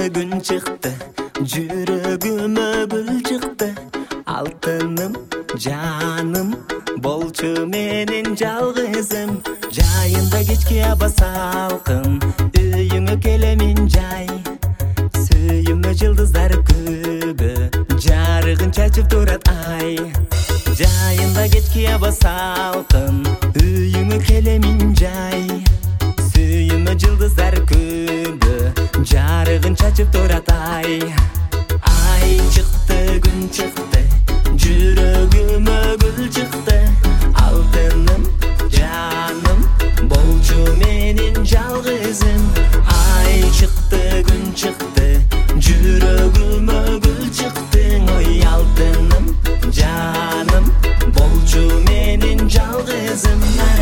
gün çıktı, жүрөгүмө gül çıktı. Алтыным, жаным, болчу менин жалгызым. Жайында кечки аба салкын, үйүңө келемин жай. Сүйүмө жылдыздар күбө, жарыгын чачып турат ай. Жайында кечки аба салкын, үйүңө келемин жай. Сүйүмө жылдыздар күбө, жарыгын чачып турат ай. Ай çıktı, gün çıktı, жүрөгүмө gül çıktı. Алтыным, жаным, болчу менин жалгызым. Ай çıktı, gün çıktı, жүрөгүмө gül çıktı. Ой алтыным, жаным, болчу менин жалгызым.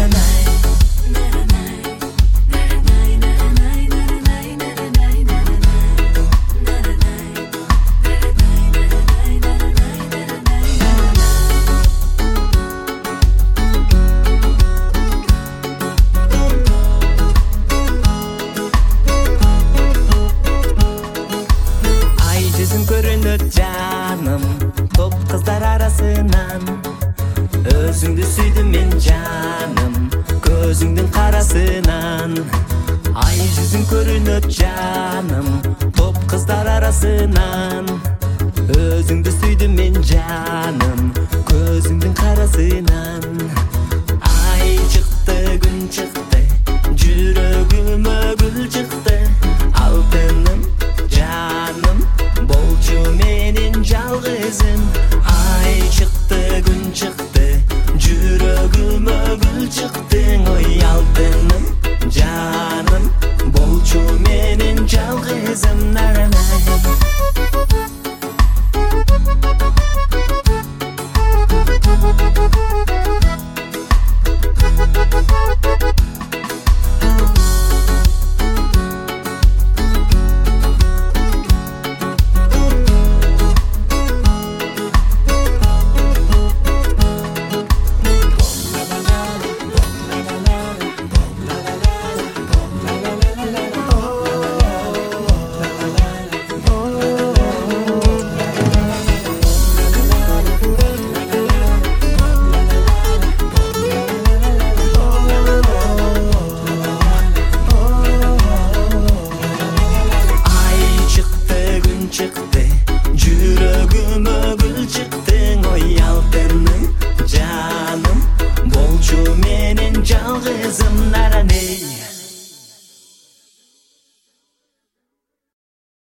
Жүзүң көрүнөт жаным, топ кыздар арасынан. Өзүңдү сүйдүм мен жаным, көзүңдүн карасынан. Ай жүзүң көрүнөт жаным, топ кыздар арасынан. Өзүңдү сүйдүм мен жаным, көзүңдүн карасынан. Ай çıktı, gün çıktı, жүрөгүмө gül çıktı. Алтыным, жаным, болчу менин жалгызым. Ай çıktı, gün çıktı, жүрөгүмө gül çıktı. Ой алтыным, жаным, болчу менин жалгызым. Çıktı, жүрөгүмө gül çıktı. Ой алтыным, жаным, болчу менин жалгызым.